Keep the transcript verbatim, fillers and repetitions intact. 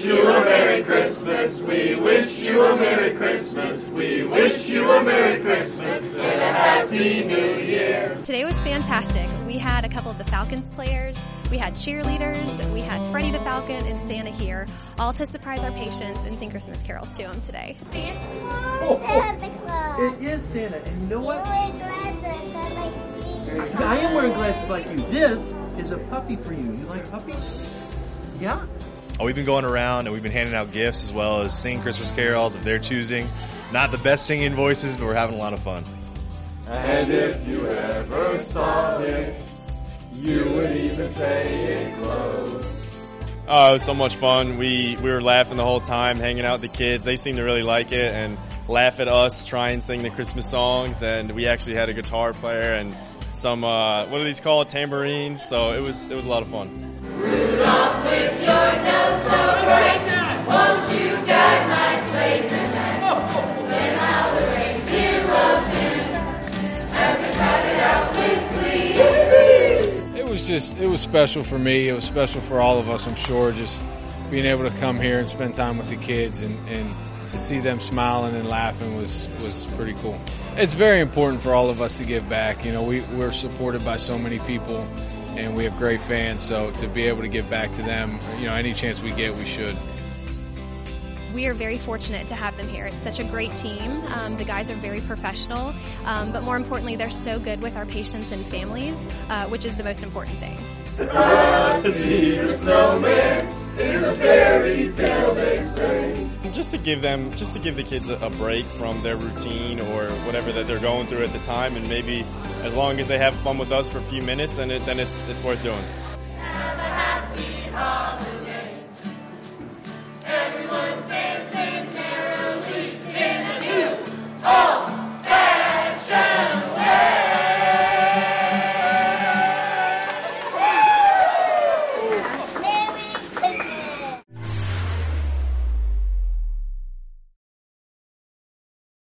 you a Merry Christmas. We wish you a Merry Christmas. We wish you a Merry Christmas and a Happy New Year. Today was fantastic. We had a couple of the Falcons players, we had cheerleaders, we had Freddie the Falcon and Santa here, all to surprise our patients and sing Christmas carols to them today. Santa Claus. Santa Claus. It is Santa, and you know what? You're wearing glasses like me. I am wearing glasses like you. This is a puppy for you. You like puppies? Yeah. Oh, we've been going around and we've been handing out gifts as well as singing Christmas carols of their choosing. Not the best singing voices, but we're having a lot of fun. And if you ever saw him, you would even say it close. Oh, it was so much fun. We we were laughing the whole time, hanging out with the kids. They seemed to really like it and laugh at us, try and sing the Christmas songs. And we actually had a guitar player and some, uh, what are these called, tambourines. So it was it was a lot of fun. Rudolph, with your nose so bright, won't you guide my sleigh tonight? Then how the reindeer loved him as they trotted out with glee. It was just, it was special for me. It was special for all of us, I'm sure, just being able to come here and spend time with the kids and, and to see them smiling and laughing was, was pretty cool. It's very important for all of us to give back. You know, we, we're supported by so many people and we have great fans, so to be able to give back to them, you know, any chance we get, we should. We are very fortunate to have them here. It's such a great team. Um, the guys are very professional, um, but more importantly, they're so good with our patients and families, uh, which is the most important thing. Us need a snowman is a fairy tale they say. Just to give them, just to give the kids a, a break from their routine or whatever that they're going through at the time, and maybe as long as they have fun with us for a few minutes, then it, then it's it's worth doing.